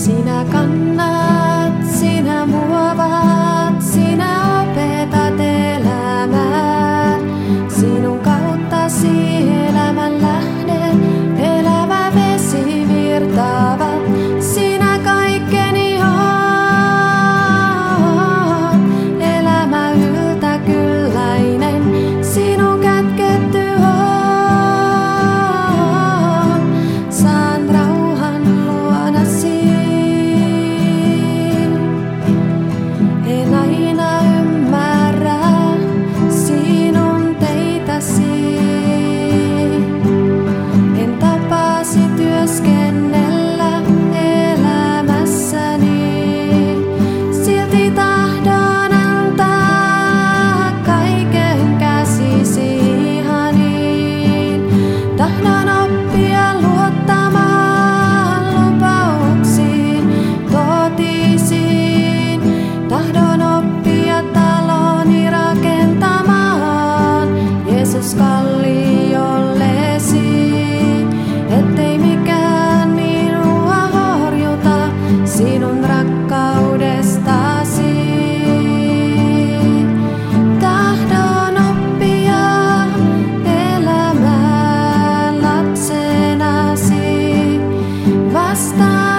Sinä kannat, sinä muovaat, sinä opetat elämään. Sinun kauttasi elämän lähde, elävä vesi virtaavat. Sinä kaikkeni oot, elämä yltäkylläinen, sinun kätketty oot. Saan rauhan luonasi. En aina ymmärrä sinun teitäsi. En tapaasi työskennellä elämässäni. Silti tahdon antaa kaiken käsisi ihaniin. Tahdon oppia luottamaan lupauksiin, totisiin. Tahdon oppia taloni rakentamaan Jeesus kalliollesi, ettei mikään minua horjuta sinun rakkaudestasi. Tahdon oppia elämään lapsenasi vastaan.